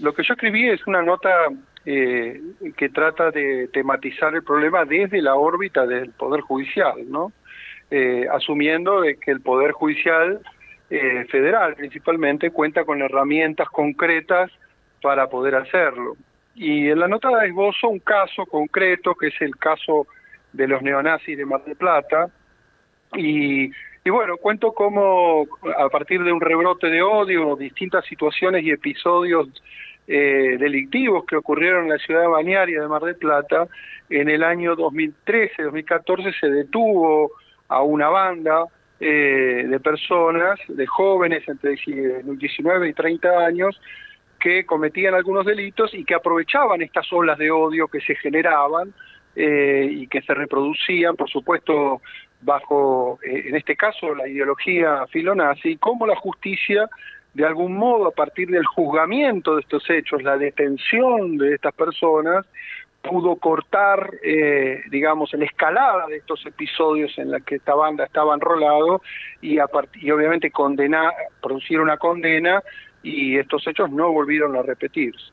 Lo que yo escribí es una nota que trata de tematizar el problema desde la órbita del Poder Judicial, ¿no? Asumiendo de que el Poder Judicial federal principalmente cuenta con herramientas concretas para poder hacerlo. Y en la nota esbozo un caso concreto, que es el caso de los neonazis de Mar del Plata, y bueno, cuento cómo a partir de un rebrote de odio, distintas situaciones y episodios delictivos que ocurrieron en la ciudad balnearia de Mar del Plata, en el año 2013-2014 se detuvo a una banda de personas, de jóvenes entre 19 y 30 años, que cometían algunos delitos y que aprovechaban estas olas de odio que se generaban y que se reproducían, por supuesto, bajo, en este caso, la ideología filonazi, como la justicia, de algún modo, a partir del juzgamiento de estos hechos, la detención de estas personas, pudo cortar, digamos, la escalada de estos episodios en la que esta banda estaba enrolado y obviamente producir una condena, y estos hechos no volvieron a repetirse.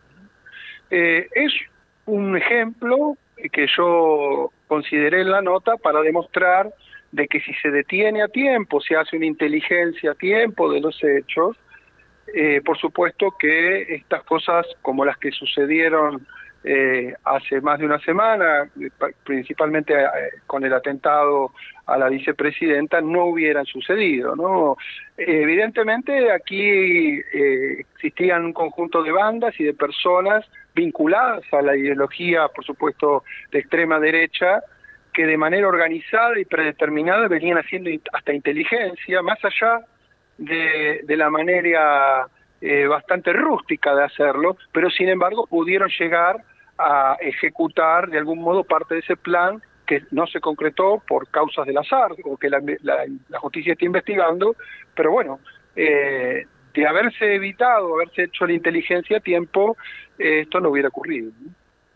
Es un ejemplo que yo consideré en la nota para demostrar de que si se detiene a tiempo, se hace una inteligencia a tiempo de los hechos, por supuesto que estas cosas como las que sucedieron hace más de una semana, principalmente con el atentado a la vicepresidenta, no hubieran sucedido, ¿no? Evidentemente aquí existían un conjunto de bandas y de personas vinculadas a la ideología, por supuesto, de extrema derecha, que de manera organizada y predeterminada venían haciendo hasta inteligencia, más allá de la manera bastante rústica de hacerlo, pero sin embargo pudieron llegar a ejecutar de algún modo parte de ese plan que no se concretó por causas del azar, o que la justicia está investigando, pero bueno, de haberse evitado, haberse hecho la inteligencia a tiempo, esto no hubiera ocurrido, ¿no?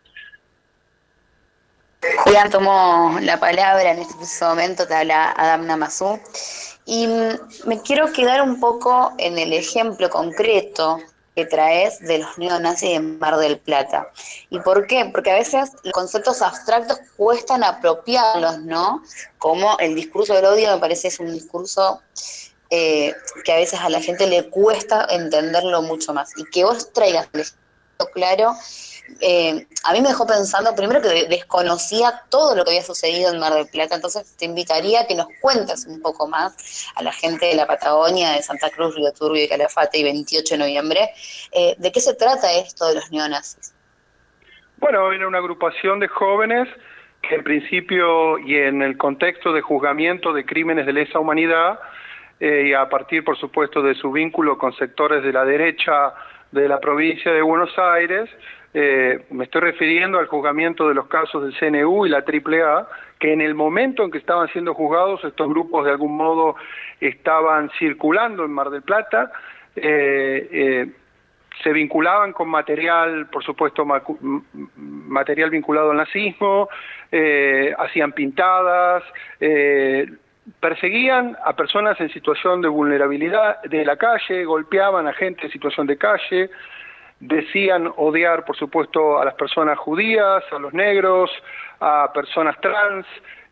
Julián tomó la palabra en este preciso momento, te habla Adam Namazú, y me quiero quedar un poco en el ejemplo concreto que traes de los neonazis en Mar del Plata. ¿Y por qué? Porque a veces los conceptos abstractos cuestan apropiarlos, ¿no? Como el discurso del odio me parece es un discurso que a veces a la gente le cuesta entenderlo mucho más. Y que vos traigas el ejemplo claro, a mí me dejó pensando, primero que desconocía todo lo que había sucedido en Mar del Plata, entonces te invitaría a que nos cuentes un poco más a la gente de la Patagonia, de Santa Cruz, Río Turbio y Calafate y 28 de noviembre, ¿de qué se trata esto de los neonazis? Bueno, era una agrupación de jóvenes que en principio y en el contexto de juzgamiento de crímenes de lesa humanidad, y a partir, por supuesto, de su vínculo con sectores de la derecha de la provincia de Buenos Aires, me estoy refiriendo al juzgamiento de los casos del CNU y la AAA, que en el momento en que estaban siendo juzgados, estos grupos de algún modo estaban circulando en Mar del Plata, se vinculaban con material, por supuesto, material vinculado al nazismo, hacían pintadas, perseguían a personas en situación de vulnerabilidad de la calle, golpeaban a gente en situación de calle, decían odiar, por supuesto, a las personas judías, a los negros, a personas trans.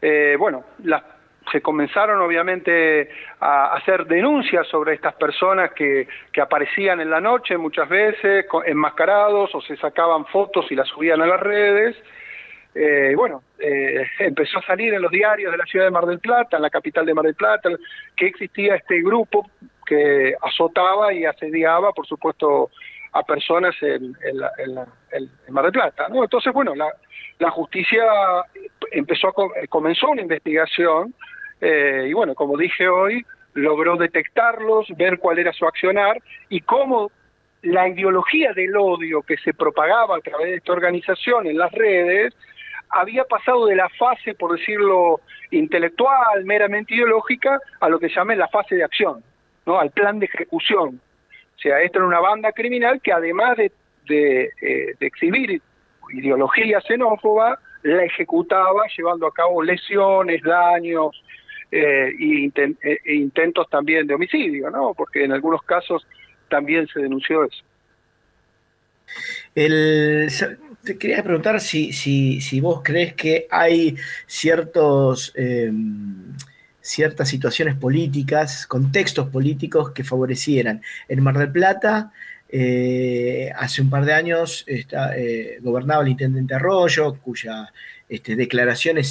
Se comenzaron obviamente a hacer denuncias sobre estas personas que aparecían en la noche muchas veces enmascarados, o se sacaban fotos y las subían a las redes. Empezó a salir en los diarios de la ciudad de Mar del Plata, en la capital de Mar del Plata, que existía este grupo que azotaba y asediaba, por supuesto, a personas en Mar del Plata, ¿no? Entonces, bueno, la justicia comenzó una investigación y bueno, como dije hoy, logró detectarlos, ver cuál era su accionar y cómo la ideología del odio que se propagaba a través de esta organización en las redes había pasado de la fase, por decirlo, intelectual, meramente ideológica, a lo que se llama la fase de acción, ¿no? Al plan de ejecución. O sea, esta era una banda criminal que además de exhibir ideología xenófoba, la ejecutaba llevando a cabo lesiones, daños e intentos también de homicidio, ¿no? Porque en algunos casos también se denunció eso. El, Te quería preguntar si vos crees que hay ciertos, ciertas situaciones políticas, contextos políticos que favorecieran. En Mar del Plata, hace un par de años gobernaba el intendente Arroyo, cuyas declaraciones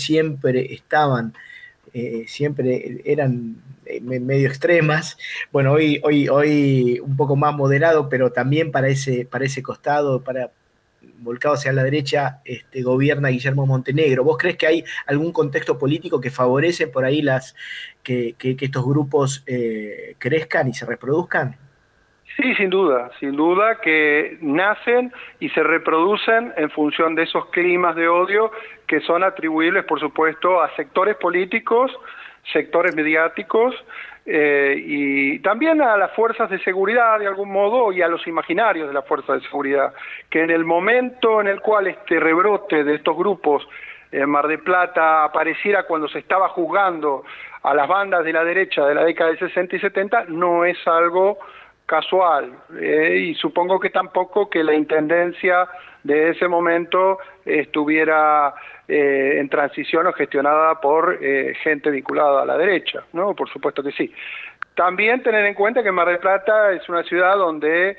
siempre eran medio extremas. Bueno, hoy un poco más moderado, pero también para ese costado, volcado hacia la derecha, gobierna Guillermo Montenegro. ¿Vos crees que hay algún contexto político que favorece por ahí que estos grupos crezcan y se reproduzcan? Sí, sin duda que nacen y se reproducen en función de esos climas de odio que son atribuibles, por supuesto, a sectores políticos, sectores mediáticos y también a las fuerzas de seguridad de algún modo y a los imaginarios de las fuerzas de seguridad, que en el momento en el cual este rebrote de estos grupos en Mar del Plata apareciera cuando se estaba juzgando a las bandas de la derecha de la década de 60 y 70, no es algo casual, y supongo que tampoco que la intendencia de ese momento estuviera en transición o gestionada por gente vinculada a la derecha, ¿no? Por supuesto que sí. También tener en cuenta que Mar del Plata es una ciudad donde,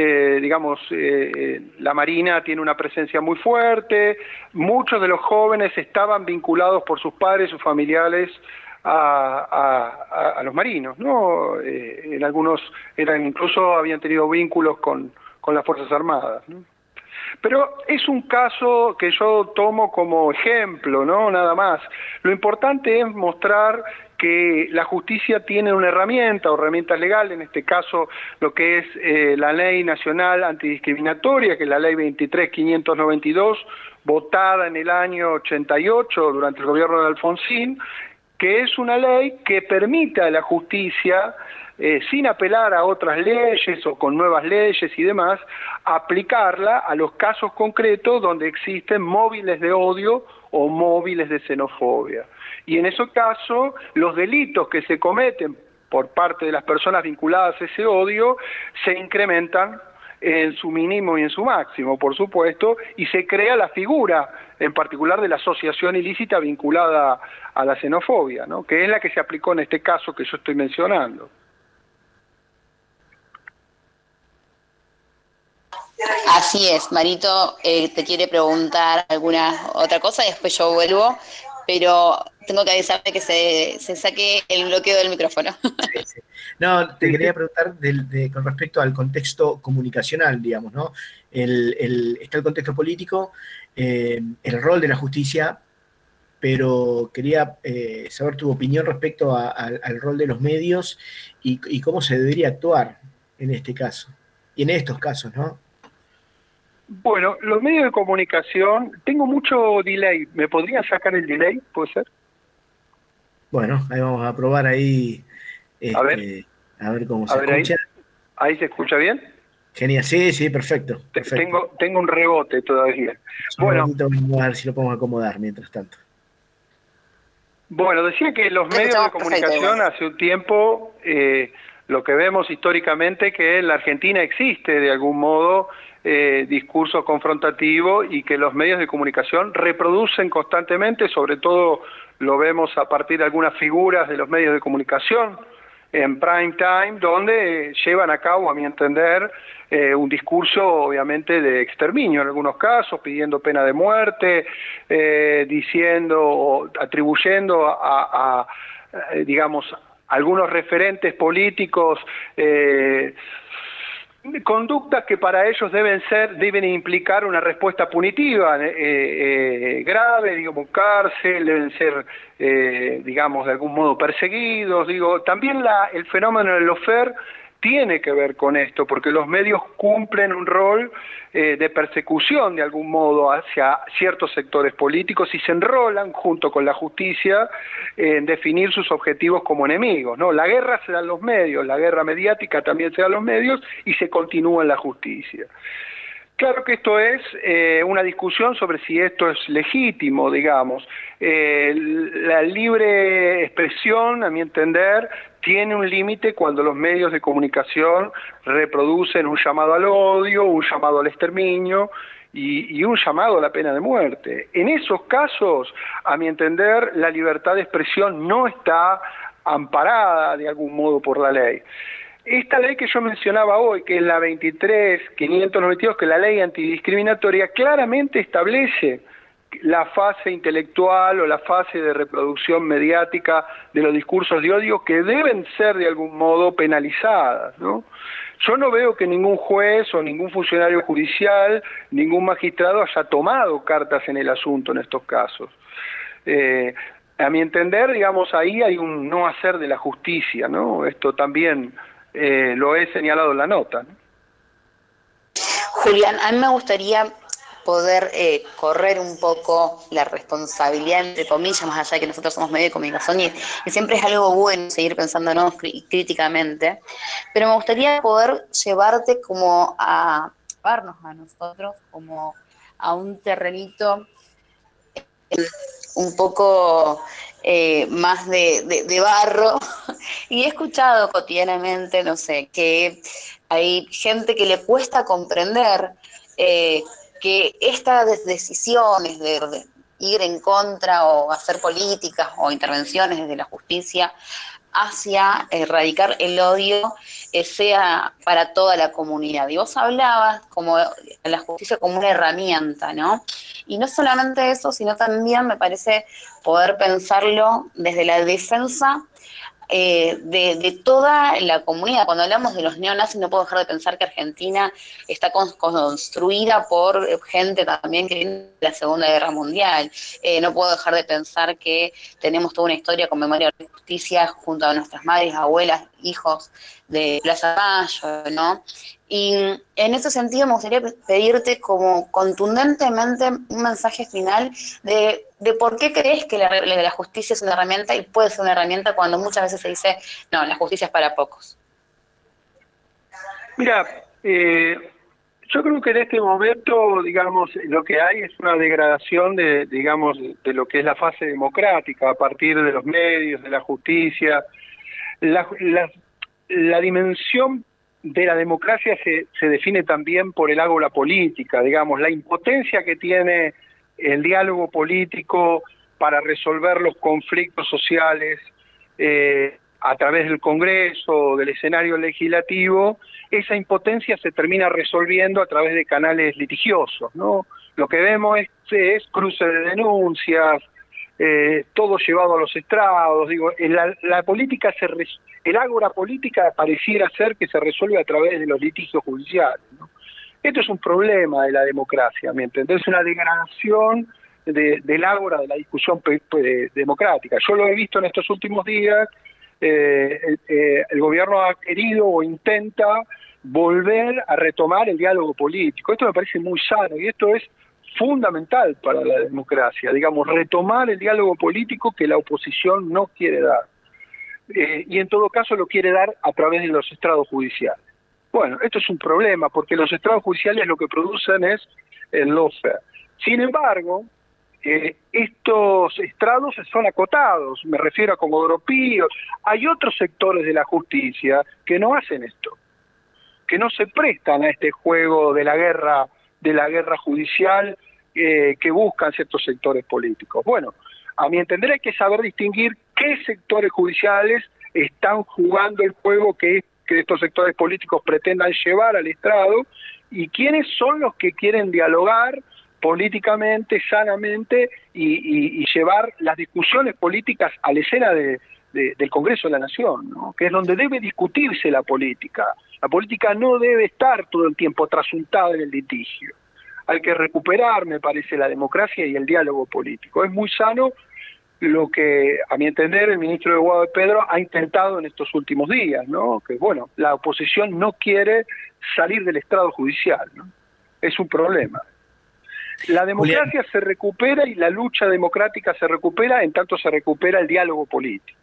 la Marina tiene una presencia muy fuerte, muchos de los jóvenes estaban vinculados por sus padres, sus familiares, a los marinos, ¿no? En algunos incluso habían tenido vínculos con las Fuerzas Armadas, ¿no? Pero es un caso que yo tomo como ejemplo, ¿no? Nada más. Lo importante es mostrar que la justicia tiene una herramienta o herramientas legales, en este caso lo que es la Ley Nacional Antidiscriminatoria, que es la Ley 23.592, votada en el año 88 durante el gobierno de Alfonsín, que es una ley que permite a la justicia, sin apelar a otras leyes o con nuevas leyes y demás, aplicarla a los casos concretos donde existen móviles de odio o móviles de xenofobia. Y en ese caso, los delitos que se cometen por parte de las personas vinculadas a ese odio se incrementan en su mínimo y en su máximo, por supuesto, y se crea la figura, en particular de la asociación ilícita vinculada a la xenofobia, ¿no? Que es la que se aplicó en este caso que yo estoy mencionando. Así es, Marito te quiere preguntar alguna otra cosa y después yo vuelvo, pero tengo que avisarte que se saque el bloqueo del micrófono. Sí, sí. No, te quería preguntar con respecto al contexto comunicacional, digamos, ¿no? Está el contexto político, el rol de la justicia, pero quería saber tu opinión respecto al rol de los medios y cómo se debería actuar en este caso, y en estos casos, ¿no? Bueno, los medios de comunicación, tengo mucho delay, ¿me podrían sacar el delay? ¿Puede ser? Bueno, ahí vamos a probar ahí, A ver cómo se escucha. Ahí se escucha bien. Genial, sí, perfecto. Tengo un rebote todavía. Bueno, vamos a ver si lo podemos acomodar mientras tanto. Bueno, decía que los medios de comunicación hace un tiempo, lo que vemos históricamente, que en la Argentina existe de algún modo discurso confrontativo y que los medios de comunicación reproducen constantemente, sobre todo lo vemos a partir de algunas figuras de los medios de comunicación en prime time, donde llevan a cabo, a mi entender, un discurso obviamente de exterminio en algunos casos, pidiendo pena de muerte, diciendo o atribuyendo a digamos, algunos referentes políticos conductas que para ellos deben implicar una respuesta punitiva grave, digamos, cárcel, deben ser, digamos, de algún modo perseguidos. También el fenómeno del lawfare tiene que ver con esto, porque los medios cumplen un rol de persecución de algún modo hacia ciertos sectores políticos y se enrolan junto con la justicia en definir sus objetivos como enemigos, ¿no? La guerra se da en los medios, la guerra mediática también se da en los medios y se continúa en la justicia. Claro que esto es una discusión sobre si esto es legítimo, digamos. La libre expresión, a mi entender, tiene un límite cuando los medios de comunicación reproducen un llamado al odio, un llamado al exterminio y un llamado a la pena de muerte. En esos casos, a mi entender, la libertad de expresión no está amparada de algún modo por la ley. Esta ley que yo mencionaba hoy, que es la 23.592, que es la ley antidiscriminatoria, claramente establece la fase intelectual o la fase de reproducción mediática de los discursos de odio que deben ser de algún modo penalizadas, ¿no? Yo no veo que ningún juez o ningún funcionario judicial, ningún magistrado haya tomado cartas en el asunto en estos casos. A mi entender, digamos, ahí hay un no hacer de la justicia, ¿no? Esto también lo he señalado en la nota, ¿no? Julián, a mí me gustaría poder correr un poco la responsabilidad, entre comillas, más allá de que nosotros somos medios de comunicación y siempre es algo bueno seguir pensándonos críticamente, pero me gustaría poder llevarte como a llevarnos a nosotros como a un terrenito un poco más de barro, y he escuchado cotidianamente, no sé, que hay gente que le cuesta comprender que estas decisiones de ir en contra o hacer políticas o intervenciones desde la justicia hacia erradicar el odio sea para toda la comunidad. Y vos hablabas como la justicia como una herramienta, ¿no? Y no solamente eso, sino también me parece poder pensarlo desde la defensa de toda la comunidad. Cuando hablamos de los neonazis no puedo dejar de pensar que Argentina está construida por gente también que viene de la Segunda Guerra Mundial. No puedo dejar de pensar que tenemos toda una historia con memoria de justicia junto a nuestras madres, abuelas, hijos de Plaza Mayo, ¿no? Y en ese sentido me gustaría pedirte como contundentemente un mensaje final de por qué crees que la justicia es una herramienta y puede ser una herramienta cuando muchas veces se dice, no, la justicia es para pocos. Mira, yo creo que en este momento, digamos, lo que hay es una degradación digamos, de lo que es la fase democrática a partir de los medios, de la justicia. La dimensión de la democracia se define también por el ágora política, digamos, la impotencia que tiene el diálogo político para resolver los conflictos sociales a través del Congreso, del escenario legislativo. Esa impotencia se termina resolviendo a través de canales litigiosos, ¿no? Lo que vemos es cruce de denuncias, todo llevado a los estrados. Digo, la política el ágora política pareciera ser que se resuelve a través de los litigios judiciales, ¿no? Esto es un problema de la democracia, ¿me entendés? Es una degradación del ágora de la discusión democrática. Yo lo he visto en estos últimos días. El gobierno ha querido o intenta volver a retomar el diálogo político. Esto me parece muy sano y esto es fundamental para la democracia, digamos, retomar el diálogo político que la oposición no quiere dar. Y en todo caso lo quiere dar a través de los estrados judiciales. Bueno, esto es un problema porque los estrados judiciales lo que producen es el lawfare. Sin embargo, estos estrados son acotados, me refiero a Comodoro Pi. Hay otros sectores de la justicia que no hacen esto, que no se prestan a este juego de la guerra judicial que buscan ciertos sectores políticos. Bueno, a mi entender hay que saber distinguir qué sectores judiciales están jugando el juego que estos sectores políticos pretendan llevar al estrado y quiénes son los que quieren dialogar políticamente, sanamente y llevar las discusiones políticas a la escena del Congreso de la Nación, ¿no? Que es donde debe discutirse la política. La política no debe estar todo el tiempo trasuntada en el litigio. Hay que recuperar, me parece, la democracia y el diálogo político. Es muy sano lo que, a mi entender, el ministro de Guado de Pedro ha intentado en estos últimos días, ¿no? Que, bueno, la oposición no quiere salir del estrado judicial, ¿no? Es un problema. La democracia se recupera y la lucha democrática se recupera en tanto se recupera el diálogo político.